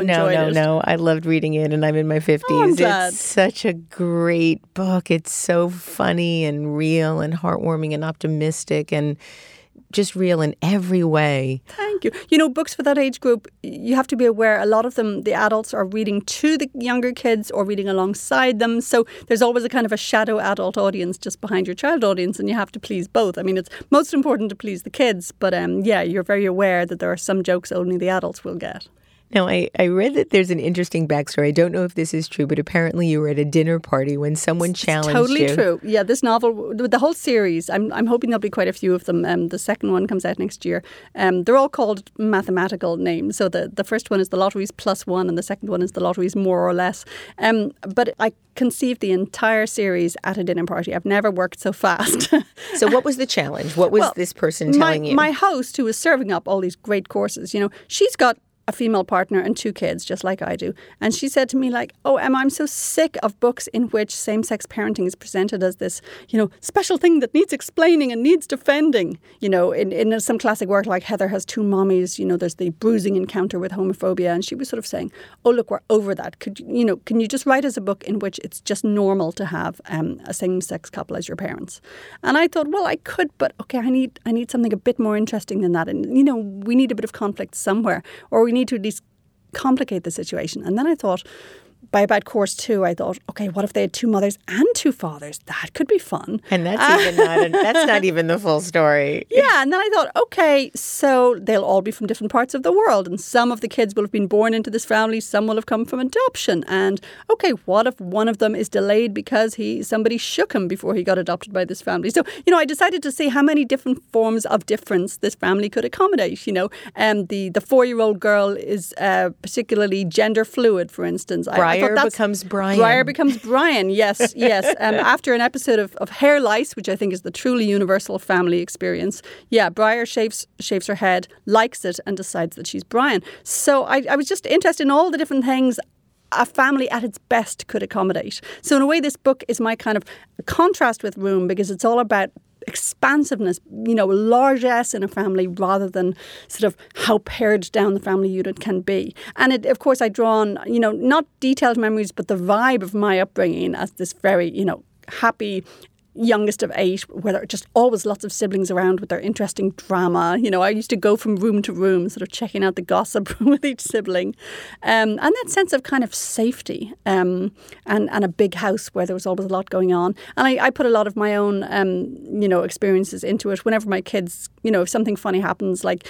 B: no. I loved reading it and I'm in my 50s.
E: Oh, I'm glad.
B: It's such a great book. It's so funny and real and heartwarming and optimistic and just real in every way.
E: Thank you. You know, books for that age group, you have to be aware a lot of them, the adults are reading to the younger kids or reading alongside them. So there's always a kind of a shadow adult audience just behind your child audience and you have to please both. I mean, it's most important to please the kids, but you're very aware that there are some jokes only the adults will get.
B: Now, I read that there's an interesting backstory. I don't know if this is true, but apparently you were at a dinner party when someone challenged you.
E: Totally true. Yeah, this novel, the whole series, I'm hoping there'll be quite a few of them. The second one comes out next year. They're all called mathematical names. So the first one is The Lotteries Plus One and the second one is The Lotteries More or Less. But I conceived the entire series at a dinner party. I've never worked so fast.
B: So what was the challenge? What was this person telling you?
E: My host, who was serving up all these great courses, you know, she's got a female partner and 2 kids, just like I do. And she said to me, like, oh, Emma, I'm so sick of books in which same-sex parenting is presented as this, you know, special thing that needs explaining and needs defending. You know, in some classic work like Heather Has Two Mommies, you know, there's the bruising encounter with homophobia. And she was sort of saying, oh, look, we're over that. Can you just write us a book in which it's just normal to have a same-sex couple as your parents? And I thought, well, I could, but okay, I need something a bit more interesting than that. And, you know, we need a bit of conflict somewhere, or we need to at least complicate the situation. And then I thought, by about course 2, I thought, okay, what if they had 2 mothers and 2 fathers? That could be fun.
B: And that's that's not even the full story.
E: Yeah, and then I thought, okay, so they'll all be from different parts of the world, and some of the kids will have been born into this family, some will have come from adoption. And okay, what if one of them is delayed because somebody shook him before he got adopted by this family? So, you know, I decided to see how many different forms of difference this family could accommodate. You know, the 4-year-old girl is particularly gender fluid, for instance.
B: Briar becomes Brian.
E: Briar becomes Brian, yes. After an episode of hair lice, which I think is the truly universal family experience, Briar shaves her head, likes it, and decides that she's Brian. So I was just interested in all the different things a family at its best could accommodate. So in a way, this book is my kind of contrast with Room, because it's all about expansiveness, largesse in a family rather than sort of how pared down the family unit can be. And of course, I draw on, not detailed memories, but the vibe of my upbringing as this very, happy youngest of 8, where there are just always lots of siblings around with their interesting drama. I used to go from room to room, sort of checking out the gossip with each sibling. And that sense of kind of safety and a big house where there was always a lot going on. And I put a lot of my own, experiences into it. Whenever my kids, if something funny happens, like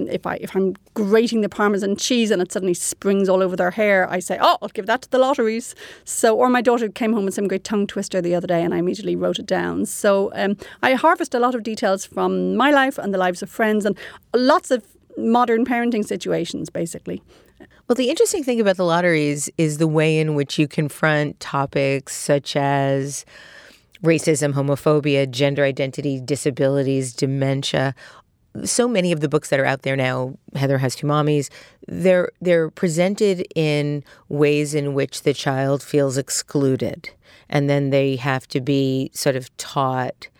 E: if I'm grating the Parmesan cheese and it suddenly springs all over their hair, I say, I'll give that to the lotteries. Or my daughter came home with some great tongue twister the other day and I immediately wrote it down. So I harvest a lot of details from my life and the lives of friends and lots of modern parenting situations, basically.
B: Well, the interesting thing about the lotteries is the way in which you confront topics such as racism, homophobia, gender identity, disabilities, dementia. So many of the books that are out there now, Heather Has Two Mommies, they're presented in ways in which the child feels excluded. And then they have to be sort of taught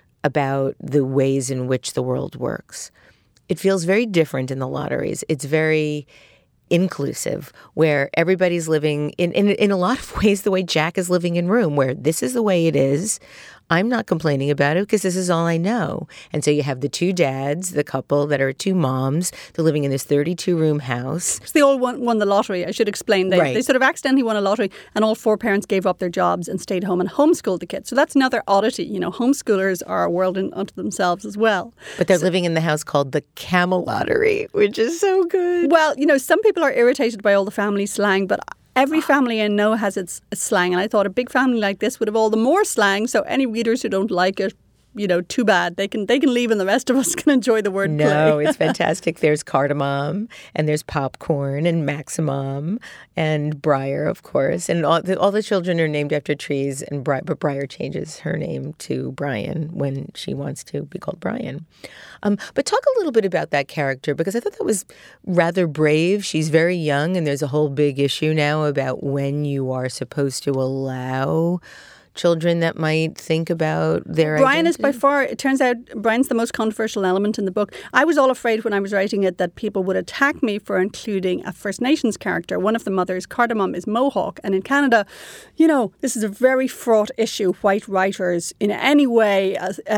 B: about the ways in which the world works. It feels very different in the lotteries. It's very inclusive, where everybody's living in a lot of ways the way Jack is living in Room, where this is the way it is. I'm not complaining about it because this is all I know. And so you have the 2 dads, the couple that are 2 moms. They're living in this 32-room house.
E: So they all won the lottery, I should explain. They sort of accidentally won a lottery and all 4 parents gave up their jobs and stayed home and homeschooled the kids. So that's another oddity. Homeschoolers are a world unto themselves as well.
B: But they're living in the house called the Camelottery, which is so good.
E: Well, some people are irritated by all the family slang, but every family I know has its slang, and I thought a big family like this would have all the more slang. So any readers who don't like it, too bad. They can leave, and the rest of us can enjoy the word play.
B: No, it's fantastic. There's cardamom, and there's popcorn, and maximum, and Briar, of course, and all the children are named after trees. And but Briar changes her name to Brian when she wants to be called Brian. But talk a little bit about that character, because I thought that was rather brave. She's very young, and there's a whole big issue now about when you are supposed to allow children that might think about their
E: Brian
B: identity.
E: is by far, it turns out, Brian's the most controversial element in the book. I was all afraid when I was writing it that people would attack me for including a First Nations character. One of the mothers, Cardamom, is Mohawk. And in Canada, this is a very fraught issue. White writers in any way,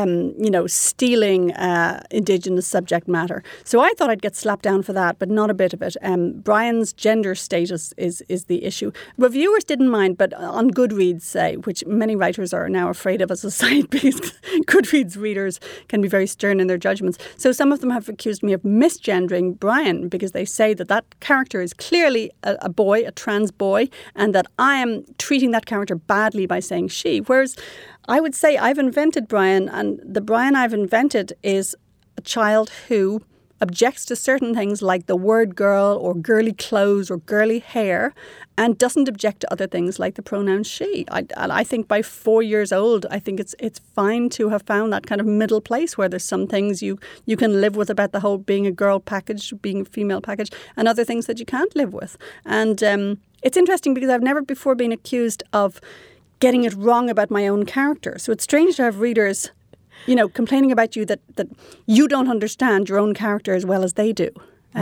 E: stealing Indigenous subject matter. So I thought I'd get slapped down for that, but not a bit of it. Brian's gender status is the issue. Reviewers didn't mind, but on Goodreads, say, which many writers are now afraid of as a site because Goodreads readers can be very stern in their judgments. So some of them have accused me of misgendering Brian because they say that character is clearly a boy, a trans boy, and that I am treating that character badly by saying she. Whereas I would say I've invented Brian, and the Brian I've invented is a child who objects to certain things like the word girl or girly clothes or girly hair, and doesn't object to other things like the pronoun she. I think by 4 years old, I think it's fine to have found that kind of middle place where there's some things you can live with about the whole being a girl package, being a female package, and other things that you can't live with. And it's interesting because I've never before been accused of getting it wrong about my own character. So it's strange to have readers complaining about you that you don't understand your own character as well as they do.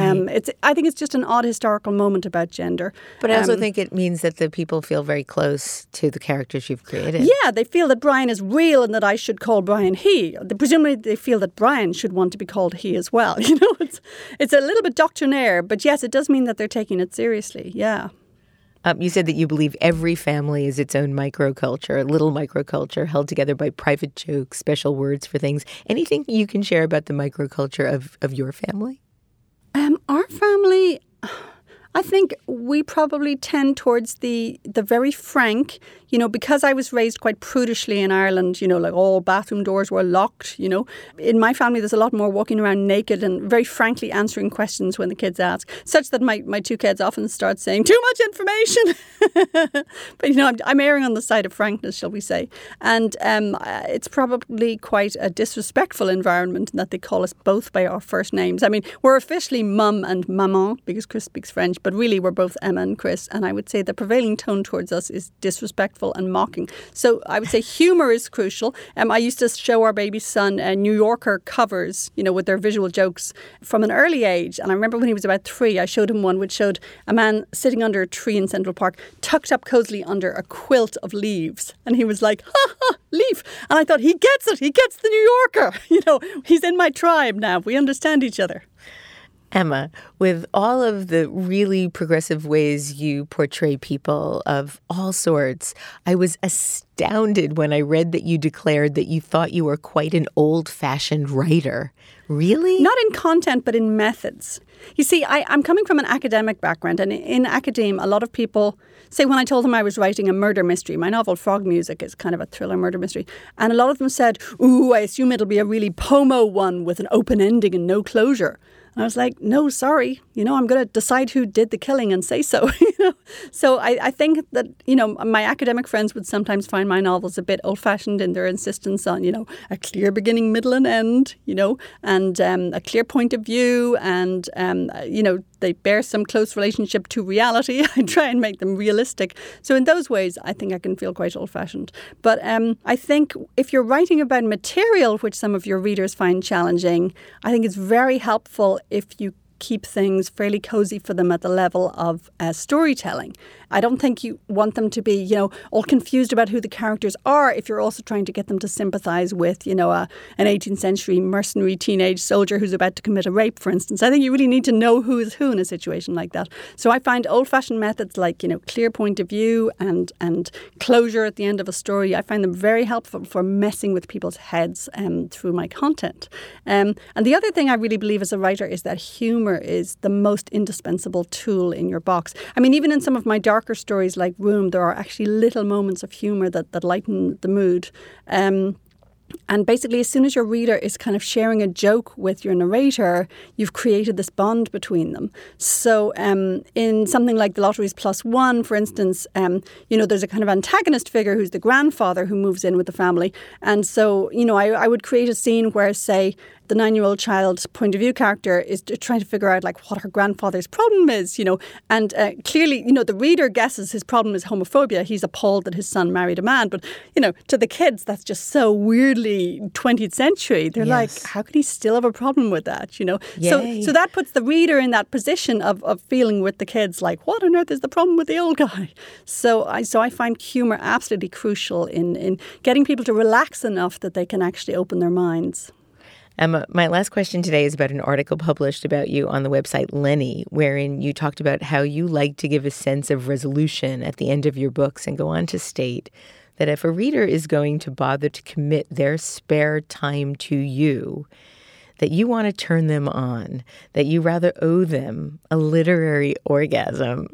E: I think it's just an odd historical moment about gender.
B: But I also think it means that the people feel very close to the characters you've created.
E: Yeah, they feel that Brian is real and that I should call Brian he. Presumably they feel that Brian should want to be called he as well. It's a little bit doctrinaire, but yes, it does mean that they're taking it seriously. Yeah.
B: You said that you believe every family is its own microculture, a little microculture held together by private jokes, special words for things. Anything you can share about the microculture of your family?
E: Our family, I think we probably tend towards the very frank, because I was raised quite prudishly in Ireland, like all bathroom doors were locked, In my family, there's a lot more walking around naked and very frankly answering questions when the kids ask, such that my 2 kids often start saying, too much information. But, I'm erring on the side of frankness, shall we say. And it's probably quite a disrespectful environment in that they call us both by our first names. I mean, we're officially mum and maman because Chris speaks French, but really we're both Emma and Chris. And I would say the prevailing tone towards us is disrespectful. purposeful and mocking. So I would say humor is crucial. I used to show our baby son New Yorker covers, with their visual jokes from an early age. And I remember when he was about 3, I showed him one which showed a man sitting under a tree in Central Park, tucked up cozily under a quilt of leaves. And he was like, ha ha, leaf. And I thought, he gets it. He gets the New Yorker. He's in my tribe now. We understand each other.
B: Emma, with all of the really progressive ways you portray people of all sorts, I was astounded when I read that you declared that you thought you were quite an old-fashioned writer. Really?
E: Not in content, but in methods. You see, I'm coming from an academic background, and in academia, a lot of people say when I told them I was writing a murder mystery, my novel Frog Music is kind of a thriller murder mystery, and a lot of them said, ooh, I assume it'll be a really Pomo one with an open ending and no closure. And I was like, no, sorry, I'm going to decide who did the killing and say so. So I think that, my academic friends would sometimes find my novels a bit old-fashioned in their insistence on, a clear beginning, middle and end, and a clear point of view and, they bear some close relationship to reality. I try and make them realistic. So in those ways, I think I can feel quite old-fashioned. But I think if you're writing about material which some of your readers find challenging, I think it's very helpful if you keep things fairly cozy for them at the level of storytelling. I don't think you want them to be, all confused about who the characters are if you're also trying to get them to sympathise with, an 18th century mercenary teenage soldier who's about to commit a rape, for instance. I think you really need to know who is who in a situation like that. So I find old-fashioned methods like, clear point of view and closure at the end of a story, I find them very helpful for messing with people's heads through my content. And the other thing I really believe as a writer is that humour is the most indispensable tool in your box. I mean, even in some of my darker stories like Room, there are actually little moments of humour that lighten the mood. And basically, as soon as your reader is kind of sharing a joke with your narrator, you've created this bond between them. So in something like The Lottery's +1, for instance, there's a kind of antagonist figure who's the grandfather who moves in with the family. And so, I would create a scene where, say, the 9-year-old child's point of view character is trying to figure out what her grandfather's problem is, and clearly, the reader guesses his problem is homophobia. He's appalled that his son married a man. But, to the kids, that's just so weirdly 20th century. They're like, how could he still have a problem with that, So that puts the reader in that position of feeling with the kids like, what on earth is the problem with the old guy? So I find humour absolutely crucial in getting people to relax enough that they can actually open their minds.
B: Emma, my last question today is about an article published about you on the website Lenny, wherein you talked about how you like to give a sense of resolution at the end of your books and go on to state that if a reader is going to bother to commit their spare time to you, that you want to turn them on, that you rather owe them a literary orgasm.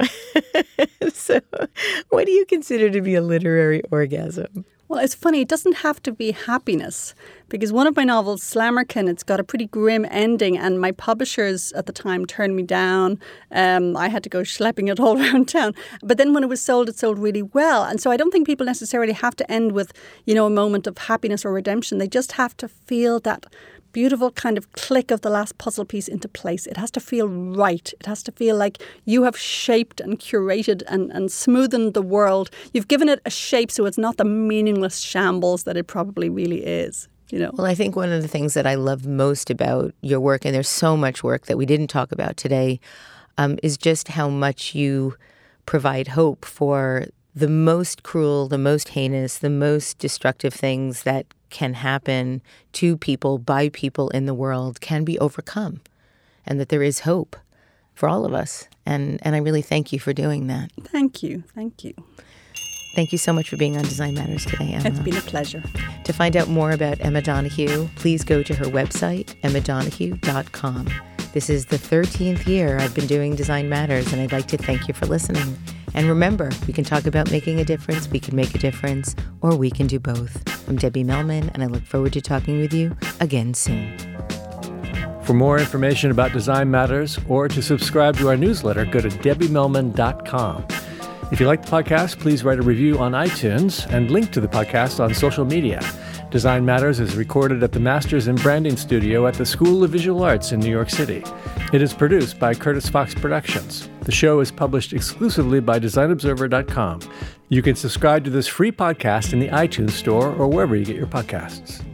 B: So what do you consider to be a literary orgasm?
E: Well, it's funny. It doesn't have to be happiness because one of my novels, Slammerkin, it's got a pretty grim ending and my publishers at the time turned me down. I had to go schlepping it all around town. But then when it sold really well. And so I don't think people necessarily have to end with, a moment of happiness or redemption. They just have to feel that beautiful kind of click of the last puzzle piece into place. It has to feel right. It has to feel like you have shaped and curated and smoothened the world. You've given it a shape so it's not the meaningless shambles that it probably really is.
B: Well, I think one of the things that I love most about your work, and there's so much work that we didn't talk about today, is just how much you provide hope for the most cruel, the most heinous, the most destructive things that can happen to people, by people in the world, can be overcome, and that there is hope for all of us. And I really thank you for doing that.
E: Thank you. Thank you.
B: Thank you so much for being on Design Matters today, Emma.
E: It's been a pleasure.
B: To find out more about Emma Donoghue, please go to her website, emmadonoghue.com. This is the 13th year I've been doing Design Matters, and I'd like to thank you for listening. And remember, we can talk about making a difference, we can make a difference, or we can do both. I'm Debbie Millman, and I look forward to talking with you again soon.
D: For more information about Design Matters or to subscribe to our newsletter, go to debbiemillman.com. If you like the podcast, please write a review on iTunes and link to the podcast on social media. Design Matters is recorded at the Masters in Branding Studio at the School of Visual Arts in New York City. It is produced by Curtis Fox Productions. The show is published exclusively by DesignObserver.com. You can subscribe to this free podcast in the iTunes Store or wherever you get your podcasts.